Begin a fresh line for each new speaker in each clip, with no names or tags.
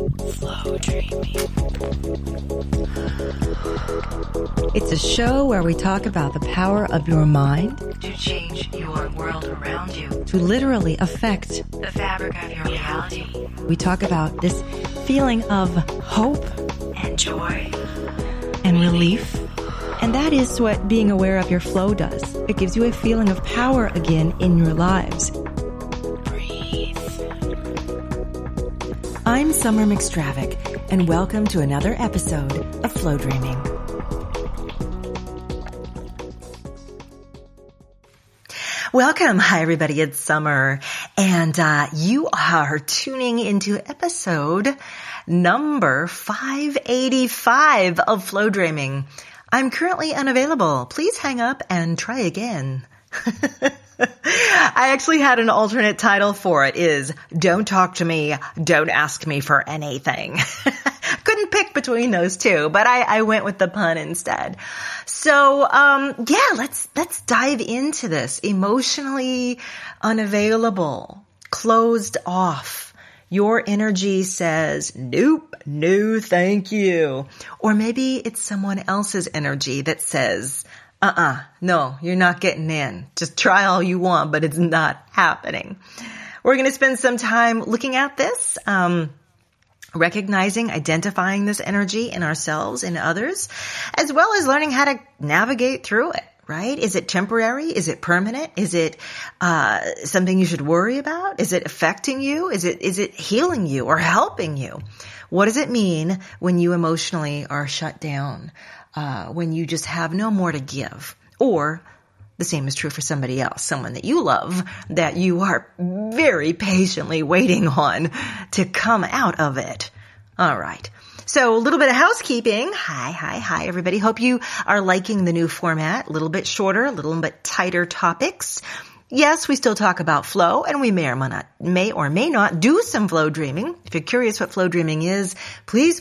Flow Dreaming.
It's a show where we talk about the power of your mind
To change your world around you.
to literally affect.
The fabric of your reality.
We talk about this feeling of hope
And joy.
and relief. And that is what being aware of your flow does. It gives you a feeling of power again in your lives.
Breathe.
I'm Summer McStravick, and welcome to another episode of Flow Dreaming. Welcome. Hi, everybody. It's Summer, and you are tuning into episode number 585 of Flow Dreaming. I'm currently unavailable. Please hang up and try again. I actually had an alternate title for it is Don't Talk to Me, Don't Ask Me for Anything. Couldn't pick between those two, but I went with the pun instead. So, let's dive into this. Emotionally unavailable, closed off. Your energy says, nope, no, thank you. Or maybe it's someone else's energy that says, no, you're not getting in. Just try all you want, but it's not happening. We're going to spend some time looking at this, recognizing, identifying this energy in ourselves and others, as well as learning how to navigate through it. Right? Is it temporary? Is it permanent? Is it something you should worry about? Is it affecting you? Is it healing you or helping you? What does it mean when you emotionally are shut down? When you just have no more to give? Or the same is true for somebody else, someone that you love, that you are very patiently waiting on to come out of it. All right. So a little bit of housekeeping. Hi, everybody. Hope you are liking the new format. A little bit shorter, a little bit tighter topics. Yes, we still talk about flow, and we may or may not do some flow dreaming. If you're curious what flow dreaming is, please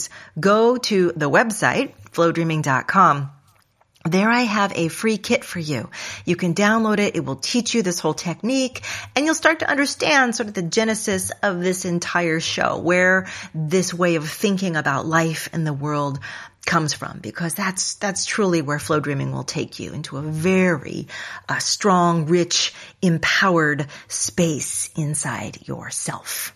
go to the website, flowdreaming.com. There I have a free kit for you. You can download it. It will teach you this whole technique, and you'll start to understand sort of the genesis of this entire show, where this way of thinking about life and the world comes from, because that's truly where flow dreaming will take you, into a very strong, rich, empowered space inside yourself.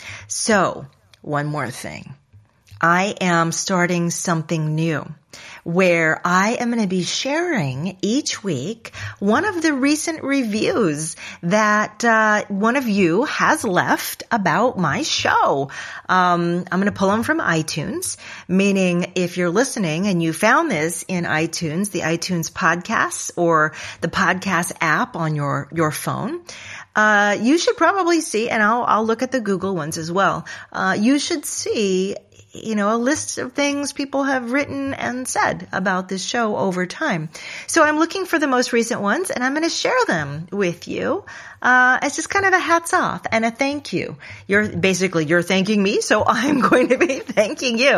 So, one more thing. I am starting something new where I am going to be sharing each week one of the recent reviews that one of you has left about my show. I'm going to pull them from iTunes, meaning if you're listening and you found this in iTunes, the iTunes podcasts or the podcast app on your phone, you should probably see, and I'll look at the Google ones as well. You should see a list of things people have written and said about this show over time. So I'm looking for the most recent ones, and I'm going to share them with you as just kind of a hats off and a thank you. You're thanking me, so I'm going to be thanking you.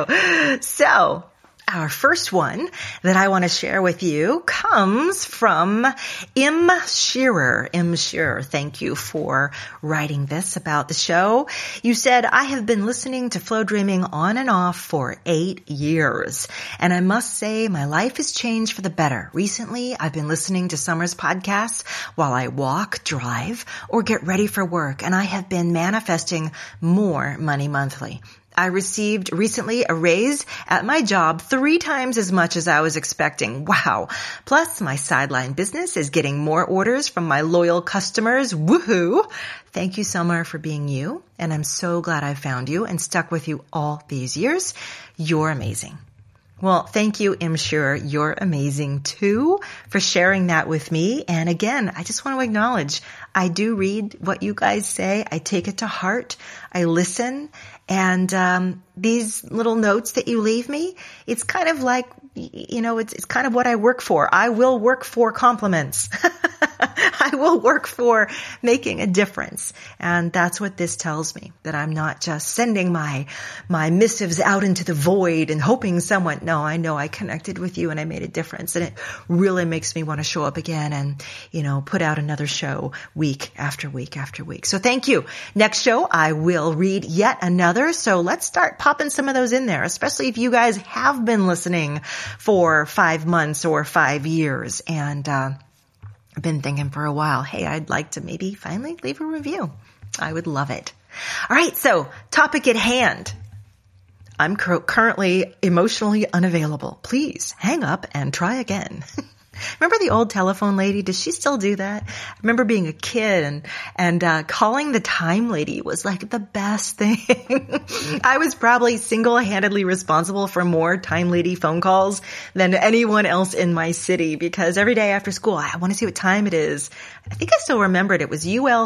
So our first one that I want to share with you comes from M. Shearer. M. Shearer, thank you for writing this about the show. You said, I have been listening to Flow Dreaming on and off for 8 years, and I must say my life has changed for the better. Recently, I've been listening to Summer's podcasts while I walk, drive, or get ready for work, and I have been manifesting more money monthly. I received recently a raise at my job 3 times as much as I was expecting. Wow. Plus, my sideline business is getting more orders from my loyal customers. Woohoo! Thank you, Summer, for being you. And I'm so glad I found you and stuck with you all these years. You're amazing. Well, thank you, I'm sure you're amazing too for sharing that with me. And again, I just want to acknowledge I do read what you guys say. I take it to heart. I listen. And these little notes that you leave me, it's kind of like, it's kind of what I work for. I will work for compliments. I will work for making a difference. And that's what this tells me, that I'm not just sending my missives out into the void and hoping someone, no, I know I connected with you and I made a difference. And it really makes me want to show up again and, put out another show week after week after week. So thank you. Next show, I will I'll read yet another. So let's start popping some of those in there, especially if you guys have been listening for 5 months or 5 years and been thinking for a while, hey, I'd like to maybe finally leave a review. I would love it. All right, so topic at hand. I'm currently emotionally unavailable. Please hang up and try again. Remember the old telephone lady? Does she still do that? I remember being a kid and calling the time lady was like the best thing. I was probably single-handedly responsible for more time lady phone calls than anyone else in my city because every day after school, I want to see what time it is. I think I still remembered it was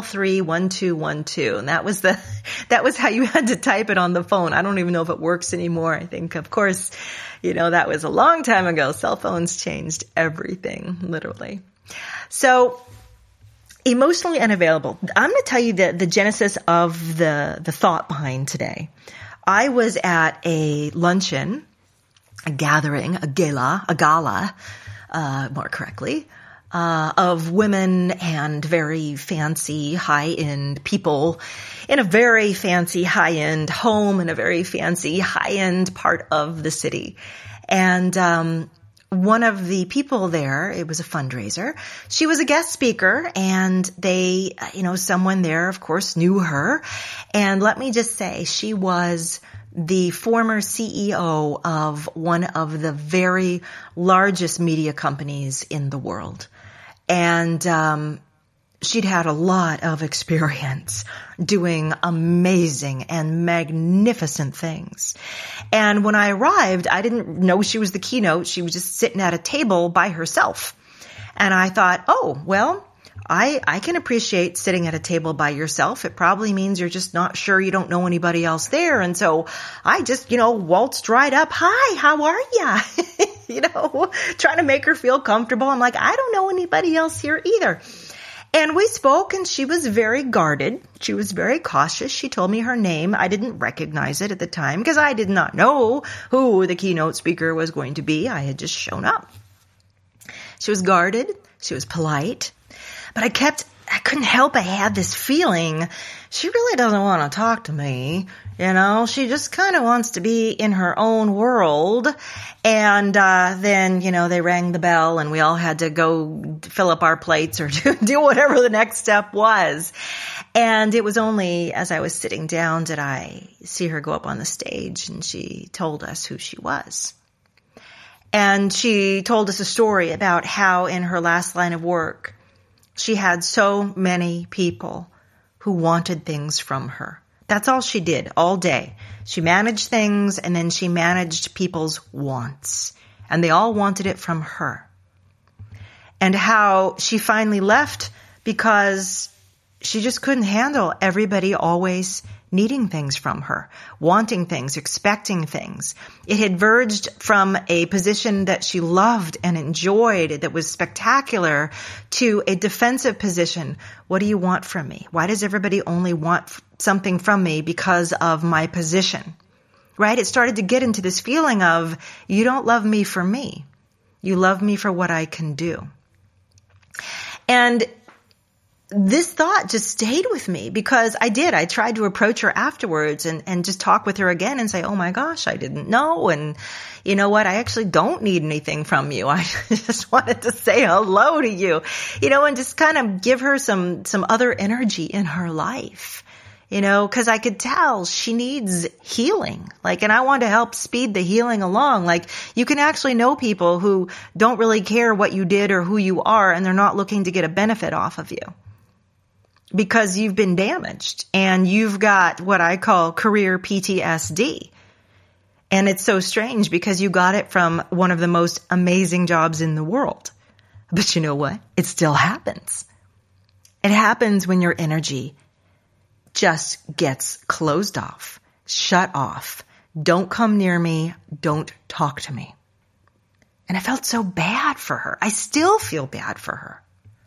UL31212, and that was how you had to type it on the phone. I don't even know if it works anymore. I think, of course, that was a long time ago. Cell phones changed everything, literally. So, emotionally unavailable. I'm going to tell you the genesis of the thought behind today. I was at a luncheon, a gathering, a gala, more correctly, of women and very fancy high-end people in a very fancy high-end home in a very fancy high-end part of the city. And one of the people there, it was a fundraiser, she was a guest speaker and they, someone there, of course, knew her. And let me just say, she was the former CEO of one of the very largest media companies in the world. And she'd had a lot of experience doing amazing and magnificent things. And when I arrived, I didn't know she was the keynote. She was just sitting at a table by herself. And I thought, oh, well, I can appreciate sitting at a table by yourself. It probably means you're just not sure, you don't know anybody else there. And so I just, waltzed right up. Hi, how are ya? Trying to make her feel comfortable. I'm like, I don't know anybody else here either. And we spoke and she was very guarded. She was very cautious. She told me her name. I didn't recognize it at the time because I did not know who the keynote speaker was going to be. I had just shown up. She was guarded. She was polite. But I couldn't help but had this feeling she really doesn't want to talk to me. She just kind of wants to be in her own world. And then, they rang the bell and we all had to go fill up our plates or do whatever the next step was. And it was only as I was sitting down did I see her go up on the stage and she told us who she was. And she told us a story about how in her last line of work, she had so many people who wanted things from her. That's all she did all day. She managed things and then she managed people's wants. And they all wanted it from her. And how she finally left because she just couldn't handle everybody always needing things from her, wanting things, expecting things. It had verged from a position that she loved and enjoyed that was spectacular to a defensive position. What do you want from me? Why does everybody only want something from me because of my position? Right? It started to get into this feeling of, you don't love me for me. You love me for what I can do. And this thought just stayed with me because I tried to approach her afterwards and just talk with her again and say, oh my gosh, I didn't know. And you know what? I actually don't need anything from you. I just wanted to say hello to you, and just kind of give her some other energy in her life, cause I could tell she needs healing. And I want to help speed the healing along. You can actually know people who don't really care what you did or who you are, and they're not looking to get a benefit off of you. Because you've been damaged and you've got what I call career PTSD. And it's so strange because you got it from one of the most amazing jobs in the world. But you know what? It still happens. It happens when your energy just gets closed off, shut off. Don't come near me. Don't talk to me. And I felt so bad for her. I still feel bad for her.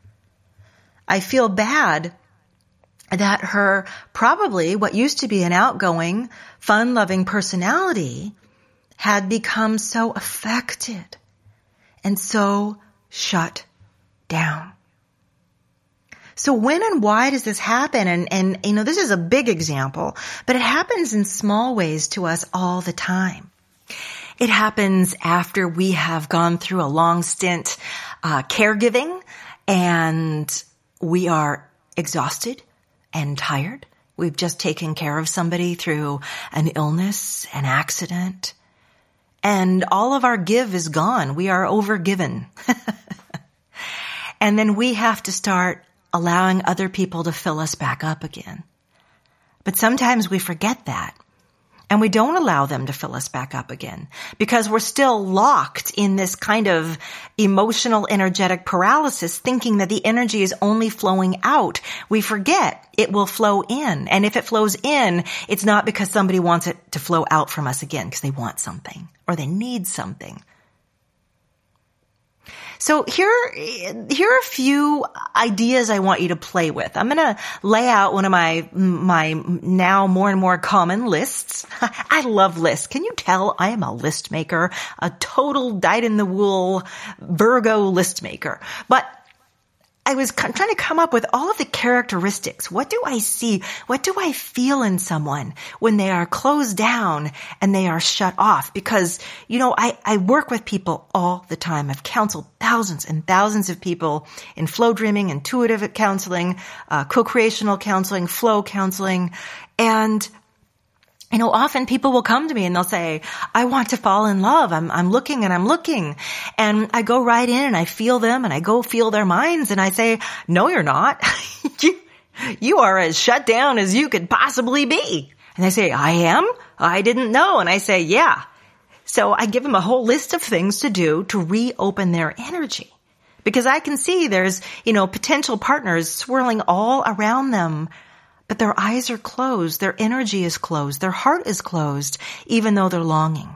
I feel bad that her probably what used to be an outgoing, fun-loving personality had become so affected and so shut down. So when and why does this happen? And this is a big example, but it happens in small ways to us all the time. It happens after we have gone through a long stint caregiving and we are exhausted and tired. We've just taken care of somebody through an illness, an accident, and all of our give is gone. We are overgiven. And then we have to start allowing other people to fill us back up again. But sometimes we forget that. And we don't allow them to fill us back up again because we're still locked in this kind of emotional, energetic paralysis, thinking that the energy is only flowing out. We forget it will flow in. And if it flows in, it's not because somebody wants it to flow out from us again because they want something or they need something. So here are a few ideas I want you to play with. I'm going to lay out one of my now more and more common lists. I love lists. Can you tell I am a list maker, a total dyed-in-the-wool Virgo list maker? But I was trying to come up with all of the characteristics. What do I see? What do I feel in someone when they are closed down and they are shut off? Because, I work with people all the time. I've counseled thousands and thousands of people in flow dreaming, intuitive counseling, co-creational counseling, flow counseling. And often people will come to me and they'll say, I want to fall in love. I'm looking and I'm looking. And I go right in and I feel them and I go feel their minds and I say, no, you're not. You are as shut down as you could possibly be. And they say, I am? I didn't know. And I say, yeah. So I give them a whole list of things to do to reopen their energy. Because I can see there's, potential partners swirling all around them. But their eyes are closed, their energy is closed, their heart is closed, even though they're longing.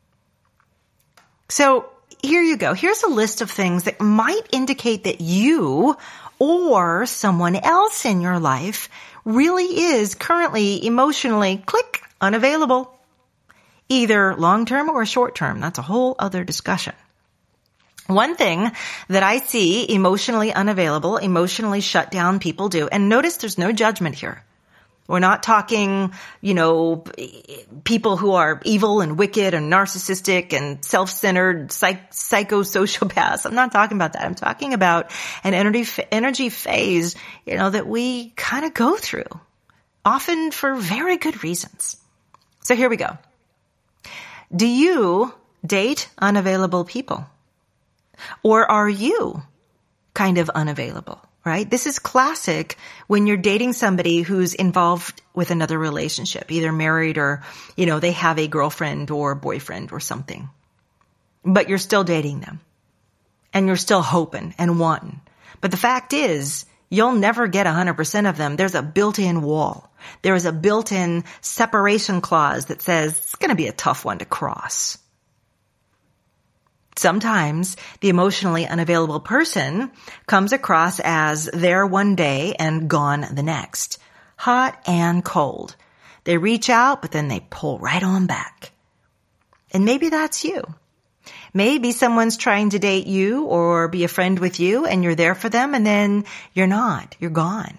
So here you go. Here's a list of things that might indicate that you or someone else in your life really is currently emotionally, unavailable. Either long-term or short-term. That's a whole other discussion. One thing that I see emotionally unavailable, emotionally shut down people do, and notice there's no judgment here. We're not talking, people who are evil and wicked and narcissistic and self-centered psychosociopaths. I'm not talking about that. I'm talking about an energy phase, that we kind of go through, often for very good reasons. So here we go. Do you date unavailable people? Or are you kind of unavailable, right? This is classic when you're dating somebody who's involved with another relationship, either married or, they have a girlfriend or boyfriend or something. But you're still dating them. And you're still hoping and wanting. But the fact is, you'll never get 100% of them. There's a built-in wall. There is a built-in separation clause that says it's going to be a tough one to cross. Sometimes the emotionally unavailable person comes across as there one day and gone the next. Hot and cold. They reach out, but then they pull right on back. And maybe that's you. Maybe someone's trying to date you or be a friend with you and you're there for them and then you're not. You're gone.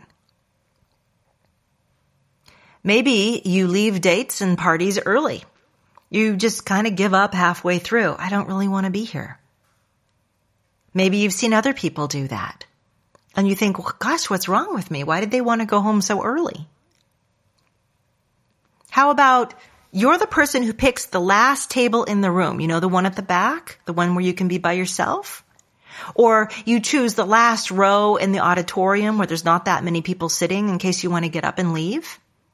Maybe you leave dates and parties early. You just kind of give up halfway through. I don't really want to be here. Maybe you've seen other people do that. And you think, well, gosh, what's wrong with me? Why did they want to go home so early? How about you're the person who picks the last table in the room? The one at the back? The one where you can be by yourself? Or you choose the last row in the auditorium where there's not that many people sitting in case you want to get up and leave?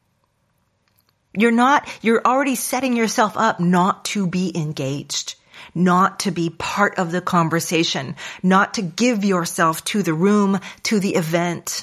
You're already setting yourself up not to be engaged, not to be part of the conversation, not to give yourself to the room, to the event.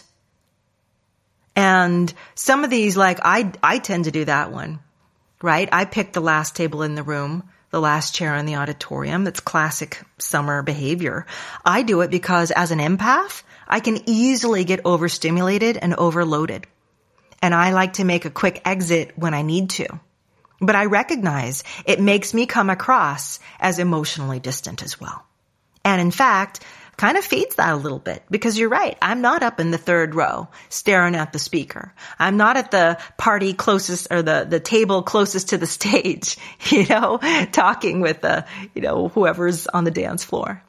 And some of these, I tend to do that one, right? I pick the last table in the room, the last chair in the auditorium. That's classic summer behavior. I do it because as an empath, I can easily get overstimulated and overloaded. And I like to make a quick exit when I need to. But I recognize it makes me come across as emotionally distant as well. And in fact, kind of feeds that a little bit, because you're right. I'm not up in the third row staring at the speaker. I'm not at the party closest, or the table closest to the stage, talking with whoever's on the dance floor.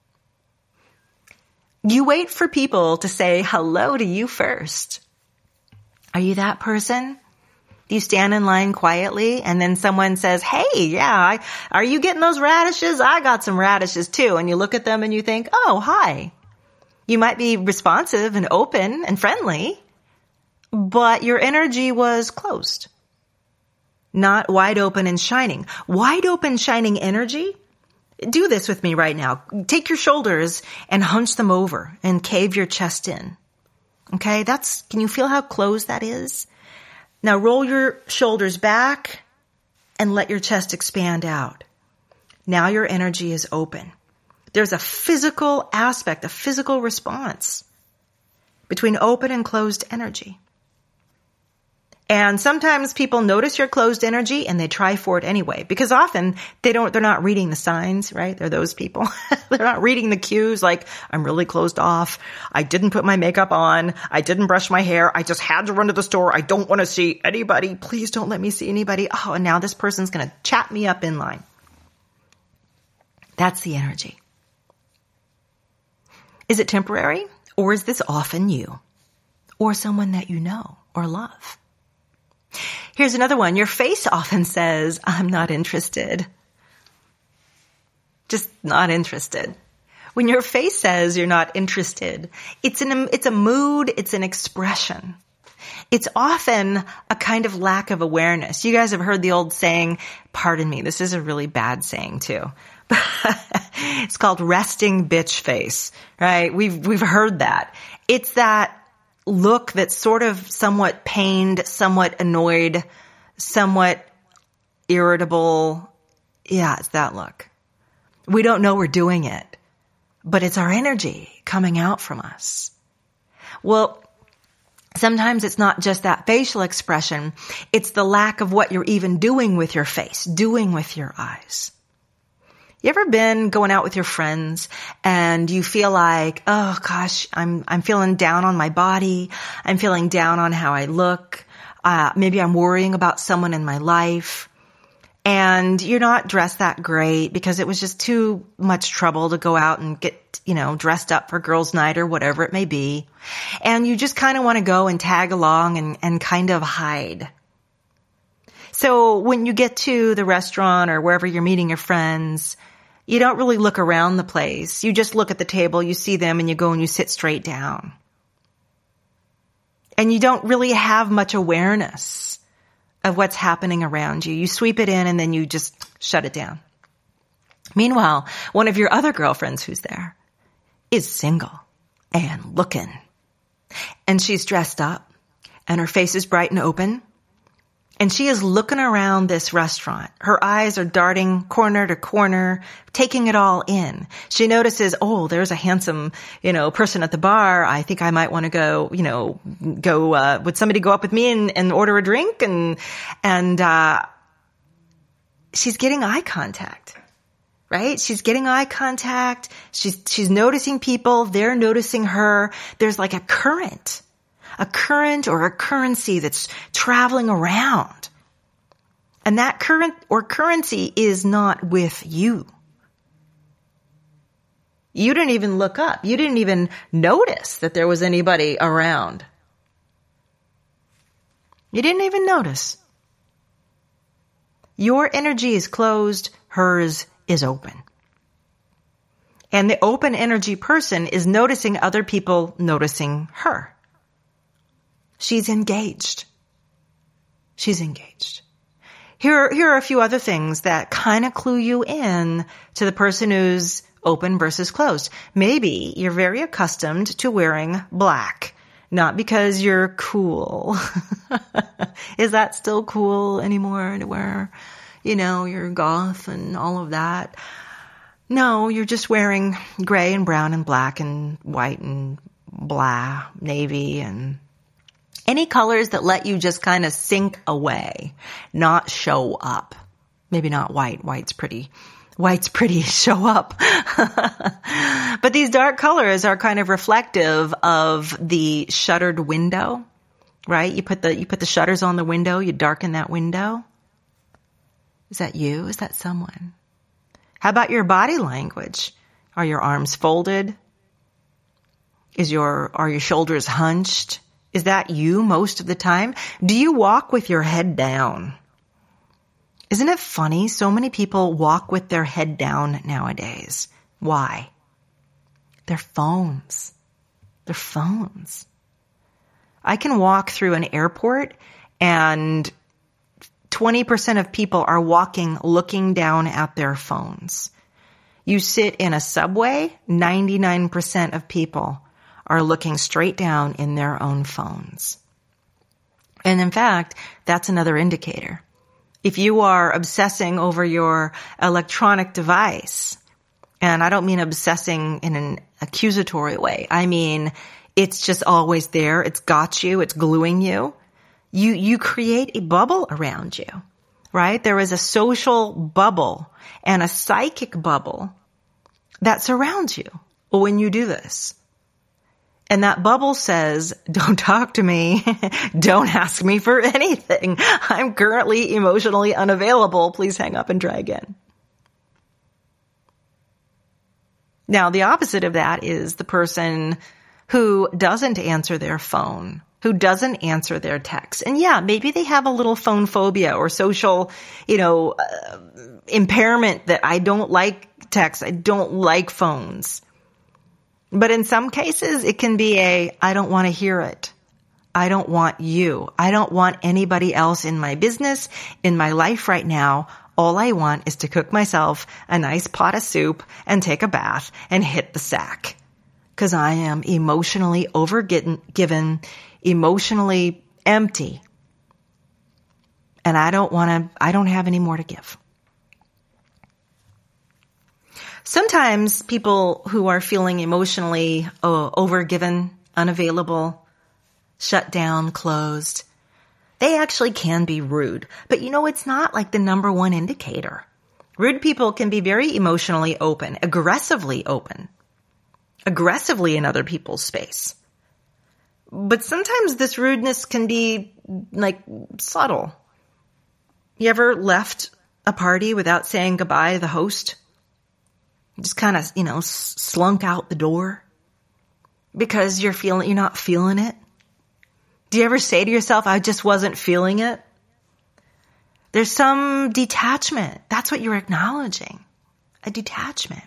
You wait for people to say hello to you first. Are you that person? Do you stand in line quietly and then someone says, hey, yeah, are you getting those radishes? I got some radishes too. And you look at them and you think, oh, hi. You might be responsive and open and friendly, but your energy was closed, not wide open and shining. Wide open, shining energy. Do this with me right now. Take your shoulders and hunch them over and cave your chest in. Okay, can you feel how closed that is? Now roll your shoulders back and let your chest expand out. Now your energy is open. There's a physical aspect, a physical response between open and closed energy. And sometimes people notice your closed energy and they try for it anyway, because often they're not reading the signs, right? They're those people. They're not reading the cues, like, I'm really closed off. I didn't put my makeup on. I didn't brush my hair. I just had to run to the store. I don't want to see anybody. Please don't let me see anybody. Oh, and now this person's going to chat me up in line. That's the energy. Is it temporary, or is this often you or someone that you know or love? Here's another one. Your face often says, I'm not interested. Just not interested. When your face says you're not interested, it's a mood, it's an expression. It's often a kind of lack of awareness. You guys have heard the old saying, pardon me, this is a really bad saying too. It's called resting bitch face, right? We've heard that. It's that look that's sort of somewhat pained, somewhat annoyed, somewhat irritable. Yeah, it's that look. We don't know we're doing it, but it's our energy coming out from us. Well, sometimes it's not just that facial expression. It's the lack of what you're even doing with your face, doing with your eyes. You ever been going out with your friends and you feel like, oh gosh, I'm feeling down on my body. I'm feeling down on how I look. Maybe I'm worrying about someone in my life, and you're not dressed that great because it was just too much trouble to go out and get, dressed up for girls' night or whatever it may be. And you just kind of want to go and tag along and kind of hide. So when you get to the restaurant or wherever you're meeting your friends, you don't really look around the place. You just look at the table, you see them, and you go and you sit straight down. And you don't really have much awareness of what's happening around you. You sweep it in and then you just shut it down. Meanwhile, one of your other girlfriends who's there is single and looking. And she's dressed up and her face is bright and open. And she is looking around this restaurant. Her eyes are darting corner to corner, taking it all in. She notices, oh, there's a handsome, person at the bar. I think I might want to go, would somebody go up with me and order a drink? And she's getting eye contact, right? She's getting eye contact. She's noticing people. They're noticing her. There's like a current or a currency that's traveling around. And that current or currency is not with you. You didn't even look up. You didn't even notice that there was anybody around. You didn't even notice. Your energy is closed. Hers is open. And the open energy person is noticing other people noticing her. She's engaged. She's engaged. Here are a few other things that kind of clue you in to the person who's open versus closed. Maybe you're very accustomed to wearing black, not because you're cool. Is that still cool anymore to wear, you're goth and all of that? No, you're just wearing gray and brown and black and white and blah, navy, and any colors that let you just kind of sink away, not show up. Maybe not white. White's pretty white's pretty, show up. But these dark colors are kind of reflective of the shuttered window, right? You put the shutters on the window, you darken that window. Is that you? Is that someone? How about your body language? Are your arms folded? Are your shoulders hunched? Is that you most of the time? Do you walk with your head down? Isn't it funny? So many people walk with their head down nowadays. Why? Their phones. Their phones. I can walk through an airport and 20% of people are walking looking down at their phones. You sit in a subway, 99% of people are looking straight down in their own phones. And in fact, that's another indicator. If you are obsessing over your electronic device, and I don't mean obsessing in an accusatory way, I mean it's just always there, it's got you, it's gluing you, you create a bubble around you, right? There is a social bubble and a psychic bubble that surrounds you when you do this. And that bubble says, don't talk to me. Don't ask me for anything. I'm currently emotionally unavailable. Please hang up and try again. Now, the opposite of that is the person who doesn't answer their phone, who doesn't answer their text. And yeah, maybe they have a little phone phobia or social, impairment that I don't like text. I don't like phones. But in some cases, it can be I don't want to hear it. I don't want you. I don't want anybody else in my business, in my life right now. All I want is to cook myself a nice pot of soup and take a bath and hit the sack. Because I am emotionally overgiven, emotionally empty. And I don't have any more to give. Sometimes people who are feeling emotionally overgiven, unavailable, shut down, closed, they actually can be rude. But it's not like the number one indicator. Rude people can be very emotionally open, aggressively in other people's space. But sometimes this rudeness can be subtle. You ever left a party without saying goodbye to the host? Just kind of, slunk out the door because you're not feeling it. Do you ever say to yourself, I just wasn't feeling it? There's some detachment. That's what you're acknowledging. A detachment.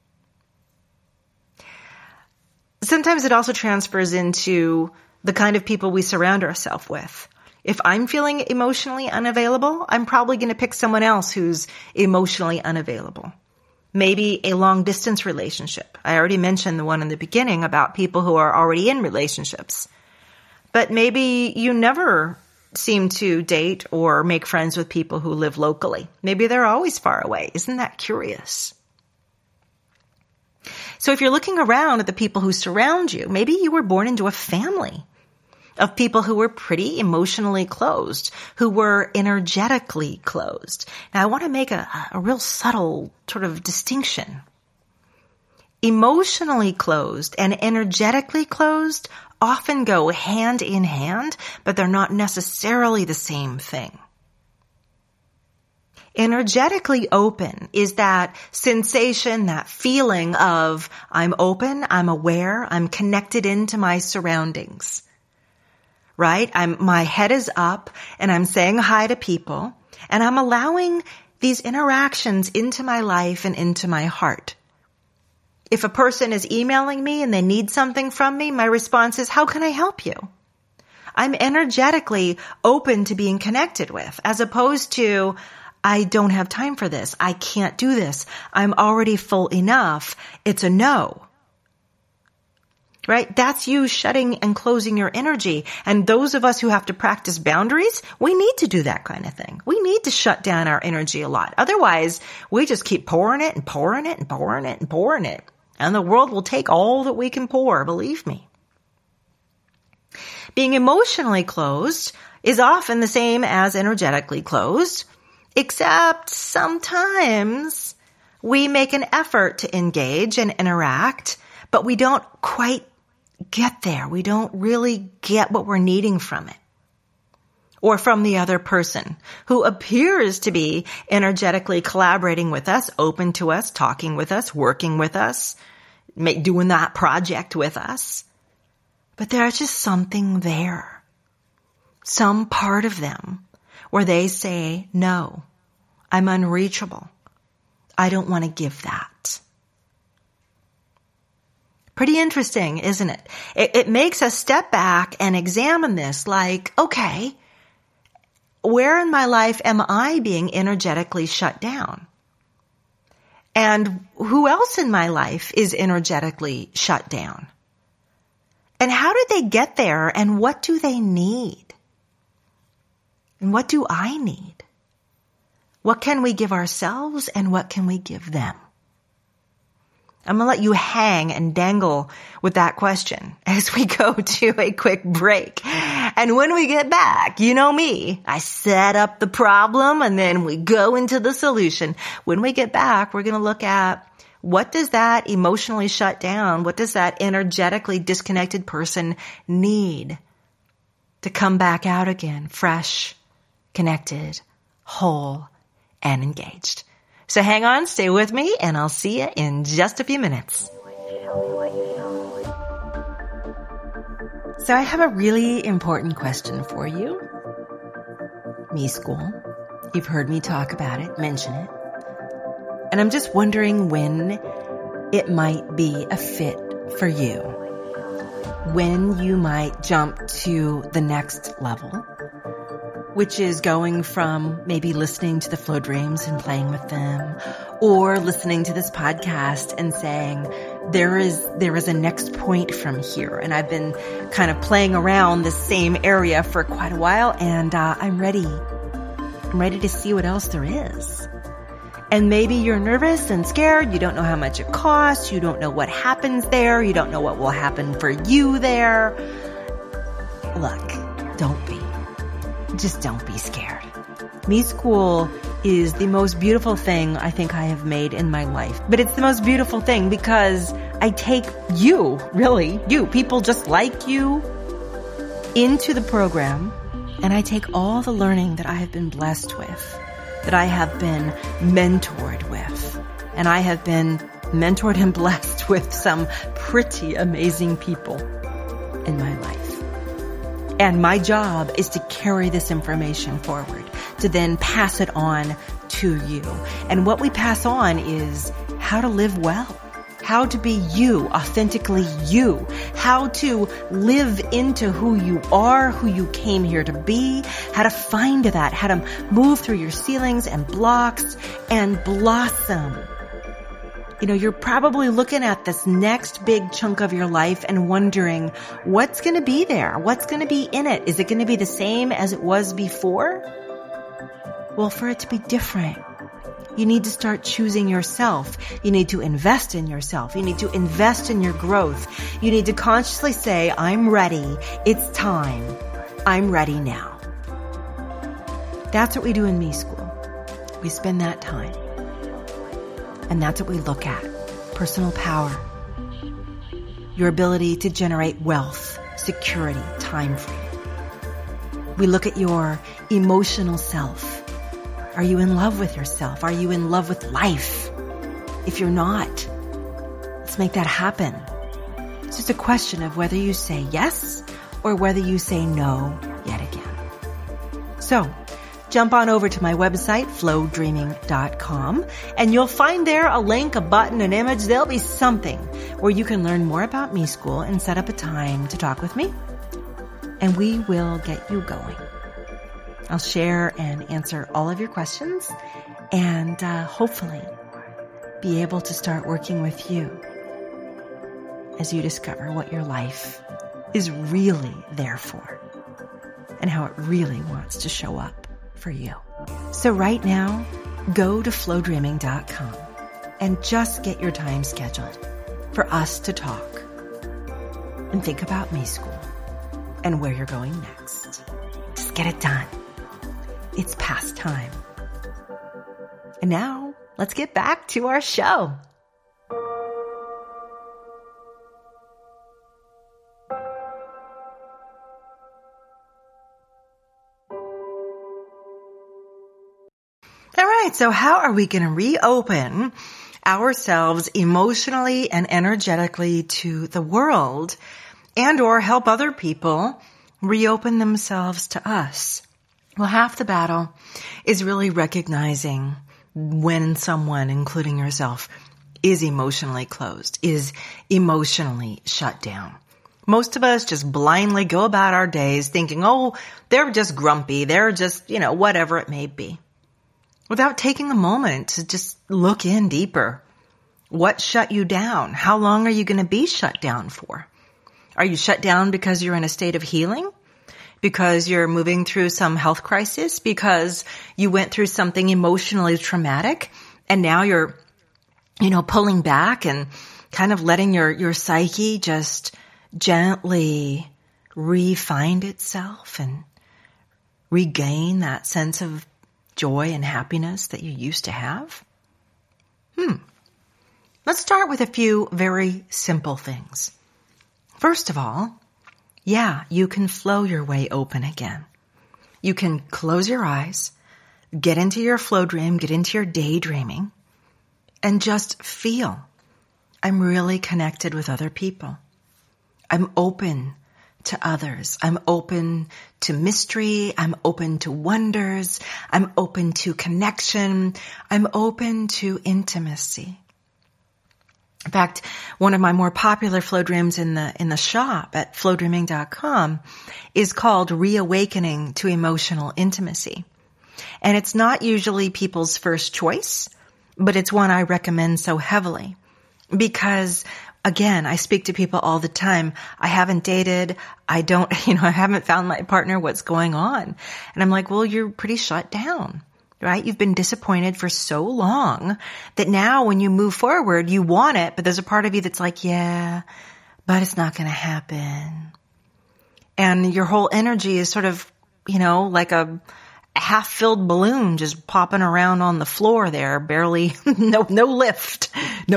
Sometimes it also transfers into the kind of people we surround ourselves with. If I'm feeling emotionally unavailable, I'm probably going to pick someone else who's emotionally unavailable. Maybe a long distance relationship. I already mentioned the one in the beginning about people who are already in relationships. But maybe you never seem to date or make friends with people who live locally. Maybe they're always far away. Isn't that curious? So if you're looking around at the people who surround you, maybe you were born into a family of people who were pretty emotionally closed, who were energetically closed. Now, I want to make a real subtle sort of distinction. Emotionally closed and energetically closed often go hand in hand, but they're not necessarily the same thing. Energetically open is that sensation, that feeling of I'm open, I'm aware, I'm connected into my surroundings. Right? My head is up and I'm saying hi to people and I'm allowing these interactions into my life and into my heart. If a person is emailing me and they need something from me, my response is, how can I help you? I'm energetically open to being connected with, as opposed to, I don't have time for this. I can't do this. I'm already full enough. It's a no. Right? That's you shutting and closing your energy. And those of us who have to practice boundaries, we need to do that kind of thing. We need to shut down our energy a lot. Otherwise, we just keep pouring it and pouring it and pouring it and pouring it. And the world will take all that we can pour, believe me. Being emotionally closed is often the same as energetically closed, except sometimes We make an effort to engage and interact, but we don't quite get there. We don't really get what we're needing from it. Or from the other person who appears to be energetically collaborating with us, open to us, talking with us, working with us, doing that project with us. But there's just something there. Some part of them where they say, no, I'm unreachable. I don't want to give that. Pretty interesting, isn't it? It makes us step back and examine this like, okay, where in my life am I being energetically shut down? And who else in my life is energetically shut down? And how did they get there? And what do they need? And what do I need? What can we give ourselves and what can we give them? I'm going to let you hang and dangle with that question as we go to a quick break. And when we get back, you know me, I set up the problem and then we go into the solution. When we get back, we're going to look at what does that emotionally shut down? What does that energetically disconnected person need to come back out again, fresh, connected, whole, and engaged? So hang on, stay with me, and I'll see you in just a few minutes. So I have a really important question for you. Me School. You've heard me talk about it, mention it. And I'm just wondering when it might be a fit for you. When you might jump to the next level, which is going from maybe listening to the Flow Dreams and playing with them, or listening to this podcast and saying, there is a next point from here. And I've been kind of playing around this same area for quite a while, and I'm ready. I'm ready to see what else there is. And maybe you're nervous and scared. You don't know how much it costs. You don't know what happens there. You don't know what will happen for you there. Look, don't be. Just don't be scared. Me School is the most beautiful thing I think I have made in my life. But it's the most beautiful thing because I take you, people just like you, into the program, and I take all the learning that I have been blessed with, that I have been mentored with, and I have been mentored and blessed with some pretty amazing people in my life. And my job is to carry this information forward, to then pass it on to you. And what we pass on is how to live well, how to be you, authentically you, how to live into who you are, who you came here to be, how to find that, how to move through your ceilings and blocks and blossom. You know, you're probably looking at this next big chunk of your life and wondering what's going to be there? What's going to be in it? Is it going to be the same as it was before? Well, for it to be different, you need to start choosing yourself. You need to invest in yourself. You need to invest in your growth. You need to consciously say, I'm ready. It's time. I'm ready now. That's what we do in Me School. We spend that time. And that's what we look at. Personal power. Your ability to generate wealth, security, time freedom. We look at your emotional self. Are you in love with yourself? Are you in love with life? If you're not, let's make that happen. It's just a question of whether you say yes or whether you say no yet again. So, jump on over to my website, flowdreaming.com, and you'll find there a link, a button, an image. There'll be something where you can learn more about Me School and set up a time to talk with me, and we will get you going. I'll share and answer all of your questions and hopefully be able to start working with you as you discover what your life is really there for and how it really wants to show up for you. So right now, go to flowdreaming.com and just get your time scheduled for us to talk and think about Me School and where you're going next. Just get it done. It's past time. And now let's get back to our show. All right, so how are we going to reopen ourselves emotionally and energetically to the world and or help other people reopen themselves to us? Well, half the battle is really recognizing when someone, including yourself, is emotionally closed, is emotionally shut down. Most of us just blindly go about our days thinking, oh, they're just grumpy. They're just, whatever it may be. Without taking a moment to just look in deeper. What shut you down? How long are you going to be shut down for? Are you shut down because you're in a state of healing? Because you're moving through some health crisis? Because you went through something emotionally traumatic and now you're, pulling back and kind of letting your psyche just gently re-find itself and regain that sense of joy and happiness that you used to have? Let's start with a few very simple things. First of all, you can flow your way open again. You can close your eyes, get into your flow dream, get into your daydreaming, and just feel. I'm really connected with other people. I'm open to others. I'm open to mystery. I'm open to wonders. I'm open to connection. I'm open to intimacy. In fact, one of my more popular flow dreams in the shop at flowdreaming.com is called Reawakening to Emotional Intimacy. And it's not usually people's first choice, but it's one I recommend so heavily because again, I speak to people all the time. I haven't dated. I haven't found my partner. What's going on? And I'm like, well, you're pretty shut down, right? You've been disappointed for so long that now when you move forward, you want it, but there's a part of you that's like, yeah, but it's not going to happen. And your whole energy is sort of, like a half-filled balloon just popping around on the floor there, barely, no lift.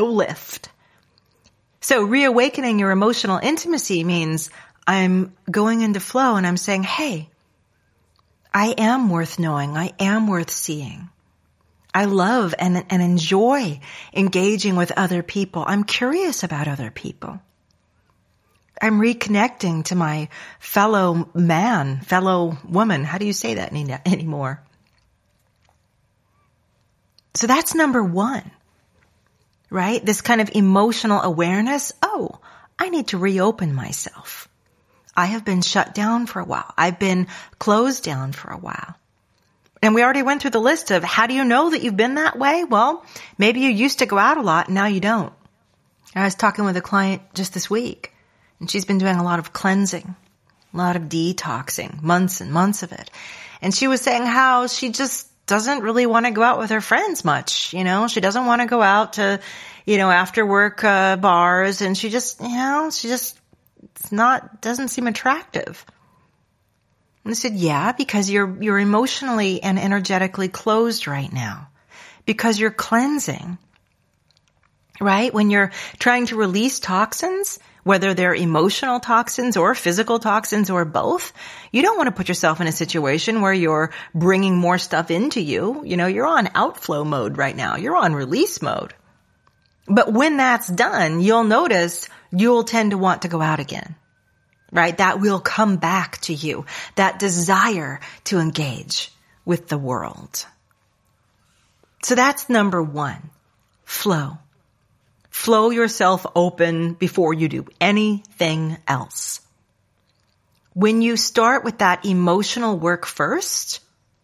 So reawakening your emotional intimacy means I'm going into flow and I'm saying, hey, I am worth knowing. I am worth seeing. I love and enjoy engaging with other people. I'm curious about other people. I'm reconnecting to my fellow man, fellow woman. How do you say that anymore? So that's number one. Right? This kind of emotional awareness. Oh, I need to reopen myself. I have been shut down for a while. I've been closed down for a while. And we already went through the list of how do you know that you've been that way? Well, maybe you used to go out a lot and now you don't. I was talking with a client just this week and she's been doing a lot of cleansing, a lot of detoxing, months and months of it. And she was saying how she just doesn't really want to go out with her friends much. She doesn't want to go out to, after work, bars. And she just doesn't seem attractive. And I said, yeah, because you're emotionally and energetically closed right now because you're cleansing, right? When you're trying to release toxins, whether they're emotional toxins or physical toxins or both, you don't want to put yourself in a situation where you're bringing more stuff into you. You're on outflow mode right now. You're on release mode. But when that's done, you'll notice you'll tend to want to go out again, right? That will come back to you, that desire to engage with the world. So that's number one, flow. Flow yourself open before you do anything else. When you start with that emotional work first,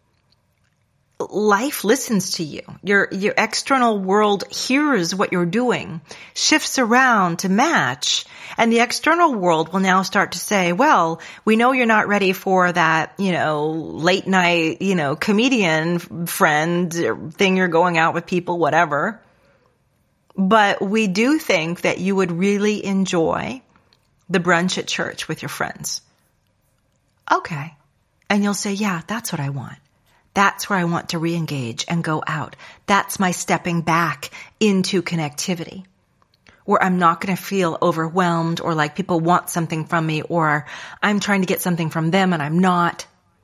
life listens to you. Your external world hears what you're doing, shifts around to match, and the external world will now start to say, well, we know you're not ready for that, late night, comedian friend thing, you're going out with people, whatever. But we do think that you would really enjoy the brunch at church with your friends. Okay. And you'll say, yeah, that's what I want. That's where I want to re-engage and go out. That's my stepping back into connectivity, where I'm not going to feel overwhelmed or like people want something from me or I'm trying to get something from them and I'm not.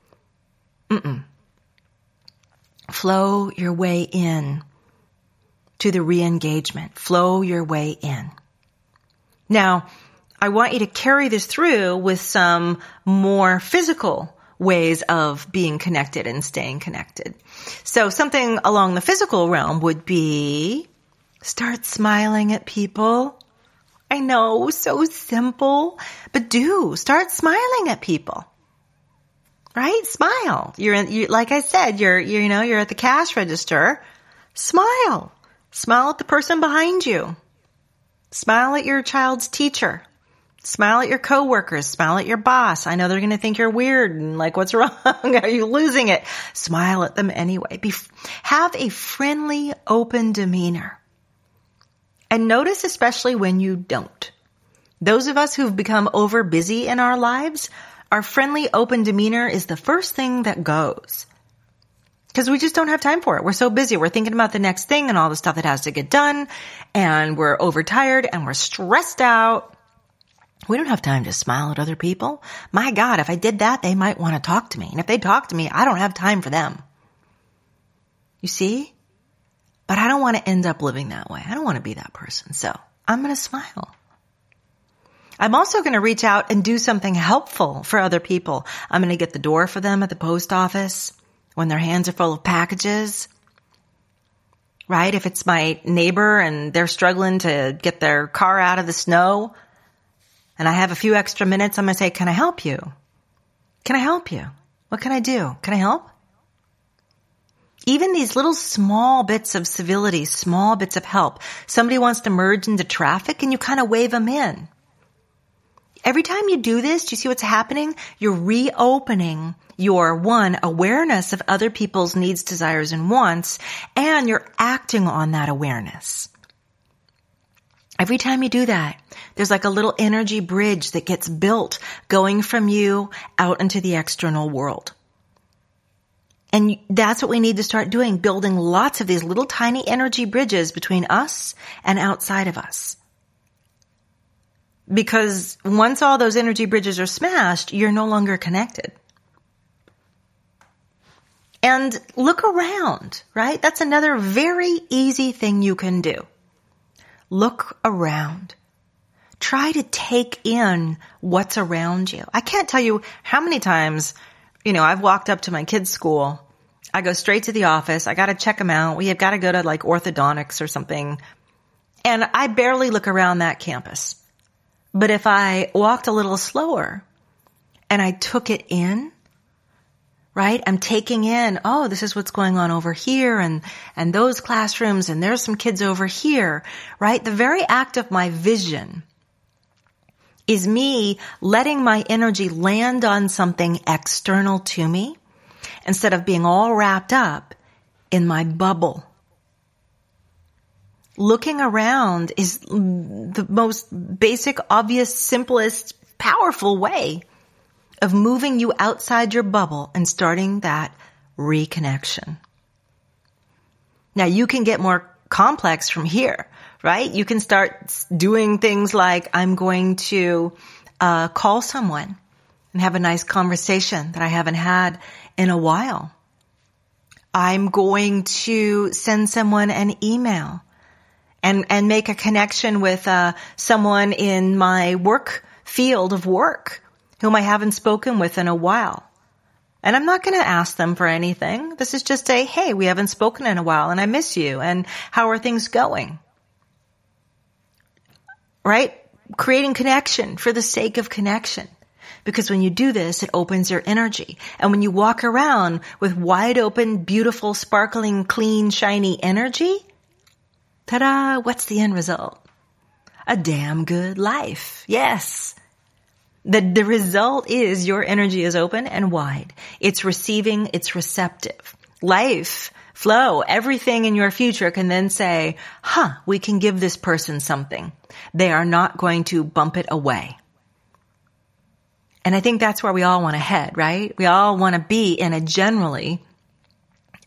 Flow your way in to the re-engagement. Flow your way in. Now, I want you to carry this through with some more physical ways of being connected and staying connected. So something along the physical realm would be start smiling at people. I know, so simple, but start smiling at people. Right? Smile. Like I said, you're at the cash register. Smile. Smile at the person behind you. Smile at your child's teacher. Smile at your coworkers. Smile at your boss. I know they're going to think you're weird and like, what's wrong? Are you losing it? Smile at them anyway. Have a friendly, open demeanor. And notice especially when you don't. Those of us who've become over busy in our lives, our friendly, open demeanor is the first thing that goes. Because we just don't have time for it. We're so busy. We're thinking about the next thing and all the stuff that has to get done. And we're overtired and we're stressed out. We don't have time to smile at other people. My God, if I did that, they might want to talk to me. And if they talk to me, I don't have time for them. You see? But I don't want to end up living that way. I don't want to be that person. So I'm going to smile. I'm also going to reach out and do something helpful for other people. I'm going to get the door for them at the post office when their hands are full of packages. Right? If it's my neighbor and they're struggling to get their car out of the snow and I have a few extra minutes, I'm going to say, can I help you? Can I help you? What can I do? Can I help? Even these little small bits of civility, small bits of help. Somebody wants to merge into traffic and you kind of wave them in. Every time you do this, do you see what's happening? You're reopening your awareness of other people's needs, desires, and wants, and you're acting on that awareness. Every time you do that, there's like a little energy bridge that gets built going from you out into the external world. And that's what we need to start doing, building lots of these little tiny energy bridges between us and outside of us. Because once all those energy bridges are smashed, you're no longer connected. And look around, right? That's another very easy thing you can do. Look around. Try to take in what's around you. I can't tell you how many times, I've walked up to my kids' school. I go straight to the office. I got to check them out. We have got to go to like orthodontics or something. And I barely look around that campus. But if I walked a little slower and I took it in, right? I'm taking in, oh, this is what's going on over here and those classrooms and there's some kids over here, right? The very act of my vision is me letting my energy land on something external to me instead of being all wrapped up in my bubble. Looking around is the most basic, obvious, simplest, powerful way of moving you outside your bubble and starting that reconnection. Now you can get more complex from here, right? You can start doing things like I'm going to call someone and have a nice conversation that I haven't had in a while. I'm going to send someone an email and make a connection with someone in my work field of work whom I haven't spoken with in a while. And I'm not going to ask them for anything. This is just a, hey, we haven't spoken in a while and I miss you. And how are things going? Right? Creating connection for the sake of connection. Because when you do this, it opens your energy. And when you walk around with wide open, beautiful, sparkling, clean, shiny energy, ta-da, what's the end result? A damn good life. Yes. The result is your energy is open and wide. It's receiving, it's receptive. Life, flow, everything in your future can then say, we can give this person something. They are not going to bump it away. And I think that's where we all want to head, right? We all want to be in a generally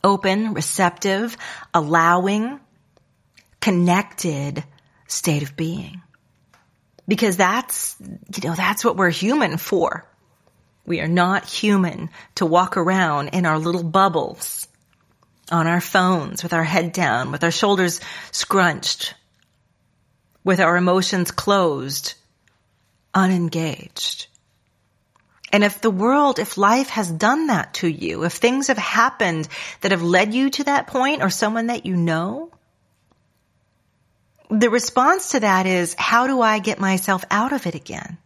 open, receptive, allowing, connected state of being. Because that's what we're human for. We are not human to walk around in our little bubbles on our phones with our head down, with our shoulders scrunched, with our emotions closed, unengaged. And if life has done that to you, if things have happened that have led you to that point or someone that you know, the response to that is, how do I get myself out of it again?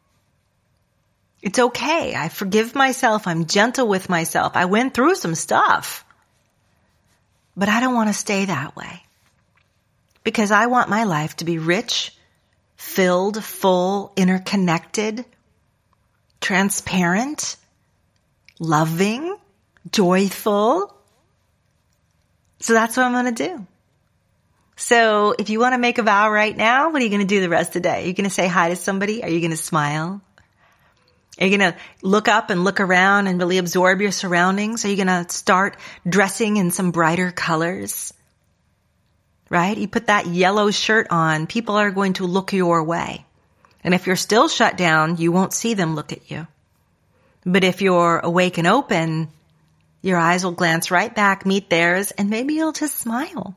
It's okay. I forgive myself. I'm gentle with myself. I went through some stuff, but I don't want to stay that way because I want my life to be rich, filled, full, interconnected, transparent, loving, joyful. So that's what I'm going to do. So if you want to make a vow right now, what are you going to do the rest of the day? Are you going to say hi to somebody? Are you going to smile? Are you going to look up and look around and really absorb your surroundings? Are you going to start dressing in some brighter colors? Right? You put that yellow shirt on, people are going to look your way. And if you're still shut down, you won't see them look at you. But if you're awake and open, your eyes will glance right back, meet theirs, and maybe you'll just smile.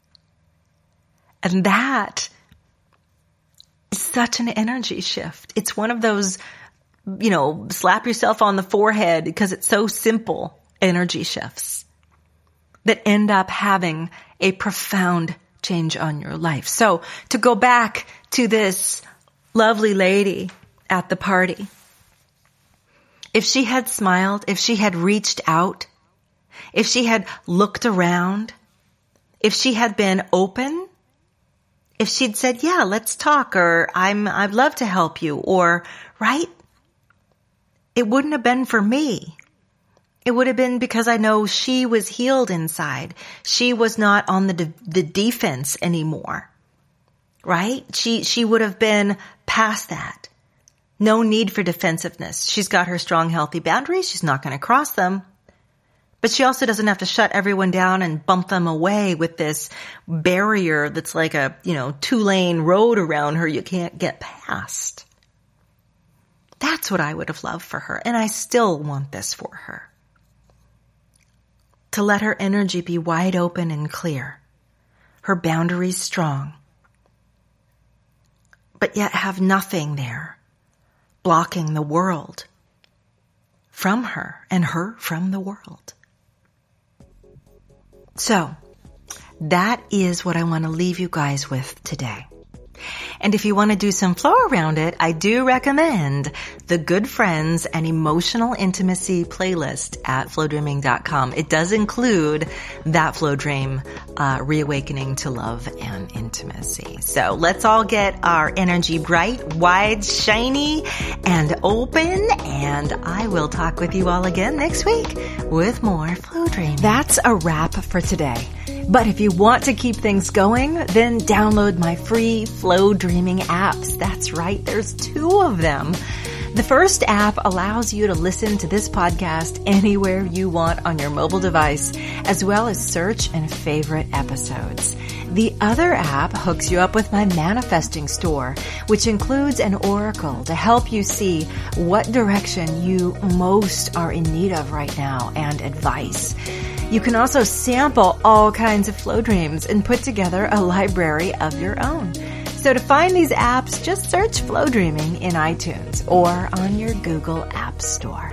And that is such an energy shift. It's one of those, slap yourself on the forehead because it's so simple energy shifts that end up having a profound change on your life. So to go back to this lovely lady at the party, if she had smiled, if she had reached out, if she had looked around, if she had been open, if she'd said, yeah, let's talk, or I'd love to help you, or, right? It wouldn't have been for me. It would have been because I know she was healed inside. She was not on the defense anymore, right? She would have been past that. No need for defensiveness. She's got her strong, healthy boundaries. She's not going to cross them. But she also doesn't have to shut everyone down and bump them away with this barrier that's like a, 2-lane road around her you can't get past. That's what I would have loved for her. And I still want this for her. To let her energy be wide open and clear. Her boundaries strong. But yet have nothing there blocking the world from her and her from the world. So, that is what I want to leave you guys with today. And if you want to do some flow around it, I do recommend the Good Friends and Emotional Intimacy playlist at flowdreaming.com. It does include that flow dream, reawakening to love and intimacy. So let's all get our energy bright, wide, shiny, and open. And I will talk with you all again next week with more flow dreaming. That's a wrap for today. But if you want to keep things going, then download my free Flow Dreaming apps. That's right, there's 2 of them. The first app allows you to listen to this podcast anywhere you want on your mobile device, as well as search and favorite episodes. The other app hooks you up with my manifesting store, which includes an oracle to help you see what direction you most are in need of right now and advice. You can also sample all kinds of flow dreams and put together a library of your own. So to find these apps, just search Flow Dreaming in iTunes or on your Google App Store.